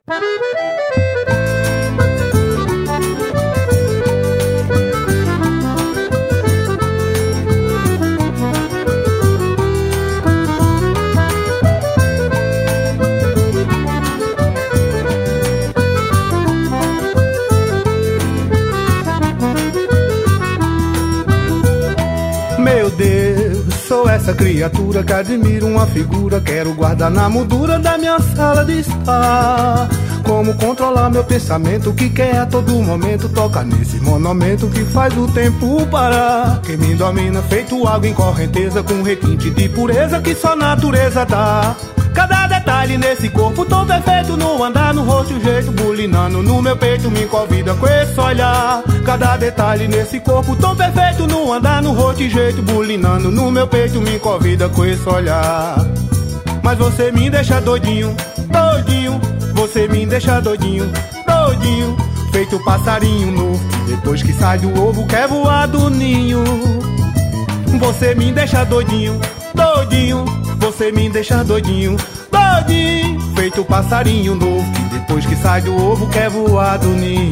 Meu Deus, sou essa criatura que admiro uma figura. Quero guardar na moldura da minha sala de estar. Como controlar meu pensamento que quer a todo momento tocar nesse monumento que faz o tempo parar. Que me domina feito água em correnteza, com requinte de pureza que só a natureza dá. Cada detalhe nesse corpo tão perfeito, no andar, no rosto, o jeito bulinando no meu peito, me convida com esse olhar. Cada detalhe nesse corpo tão perfeito, no andar, no rosto, o jeito bulinando no meu peito, me convida com esse olhar. Mas você me deixa doidinho, doidinho. Você me deixa doidinho, doidinho. Feito passarinho novo, depois que sai do ovo quer voar do ninho. Você me deixa doidinho, doidinho. Você me deixa doidinho, doidinho. Feito passarinho novo, que depois que sai do ovo quer voar do ninho.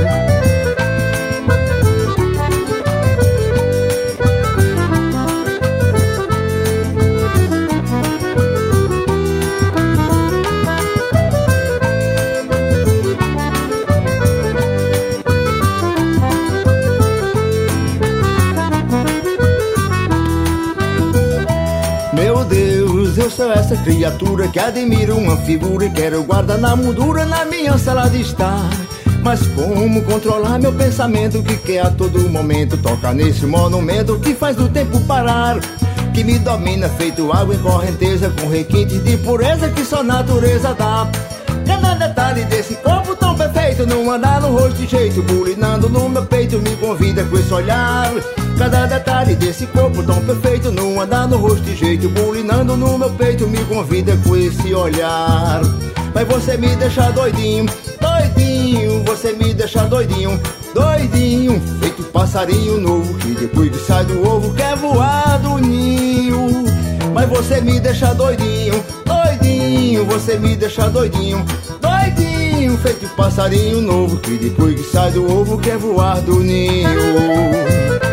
Meu Deus, eu sou essa criatura que admiro uma figura e quero guardar na moldura na minha sala de estar. Mas como controlar meu pensamento que quer a todo momento tocar nesse monumento que faz o tempo parar? Que me domina feito água em correnteza, com requinte de pureza que só a natureza dá. Cada detalhe desse corpo tão perfeito, no andar, no rosto e jeito bulinando no meu peito, me convida com esse olhar. Cada detalhe desse corpo tão perfeito, no andar, no rosto e jeito bulinando no meu peito, me convida com esse olhar. Mas você me deixa doidinho, doidinho. Você me deixa doidinho, doidinho. Feito passarinho novo que depois que sai do ovo quer voar do ninho. Mas você me deixa doidinho, doidinho. Você me deixa doidinho, doidinho. Feito passarinho novo que depois que sai do ovo quer voar do ninho.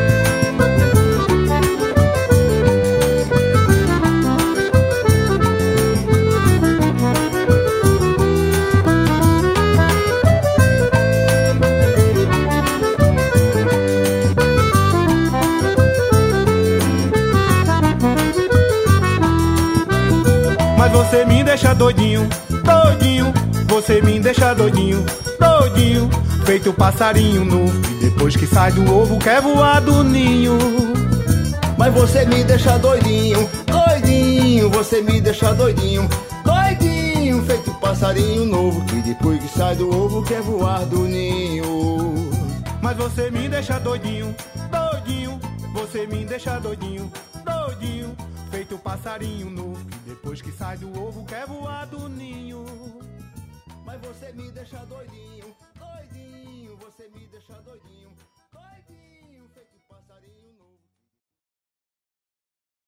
Mas você me deixa doidinho, doidinho. Você me deixa doidinho, doidinho. Feito passarinho novo que depois que sai do ovo quer voar do ninho. Mas você me deixa doidinho, doidinho. Você me deixa doidinho, doidinho. Feito passarinho novo que depois que sai do ovo quer voar do ninho. Mas você me deixa doidinho, doidinho. Você me deixa doidinho, doidinho. Feito passarinho novo que depois que sai do ovo quer voar do ninho.